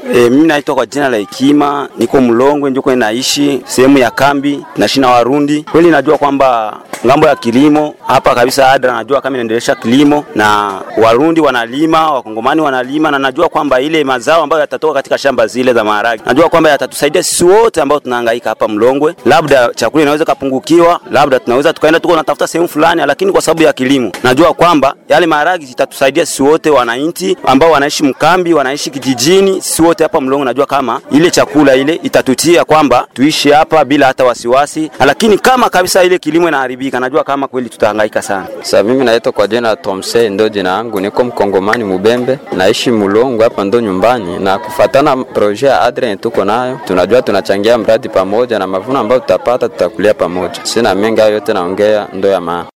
Mimi naitwa kwa jina la Hekima, niko Mlongwe ndiko naishi, sehemu ya kambi na shina Warundi. Kweli najua kwamba ngambo ya kilimo hapa kabisa Adra, najua kama inaendelesha kilimo na Warundi wanalima, Wakongomani wanalima, na najua kwamba ile mazao ambayo yatatoka katika shamba zile za maharagi, najua kwamba yatatusaidia sisi wote ambao tunahangaika hapa Mlongwe. Labda chakula inaweza kupungukiwa, labda tunaweza tukaenda tuko natafuta sehemu fulani, lakini kwa sababu ya kilimo najua kwamba yale maharagi zitatusaidia sisi wote wananchi ambao wanaishi mkambi, wanaishi kijijini, sisi wote hapa Mlongwe. Najua kama ile chakula ile itatutia kwamba tuishi hapa bila hata wasiwasi, lakini kama kabisa ile kilimo inaharibika, najua kama kweli tutahangaika sana. Sasa mimi naitwa kwa jina la Tomse, ndo jina langu, niko Mkongomani Mubembe, naishi Mlongwe hapa ndo nyumbani, na kufuatana project ya Adrien tuko nayo, tunajua tunachangia mradi pamoja na mavuno ambayo tutapata tutakulia pamoja. Sina mengi yote naongea, ndo ya maana.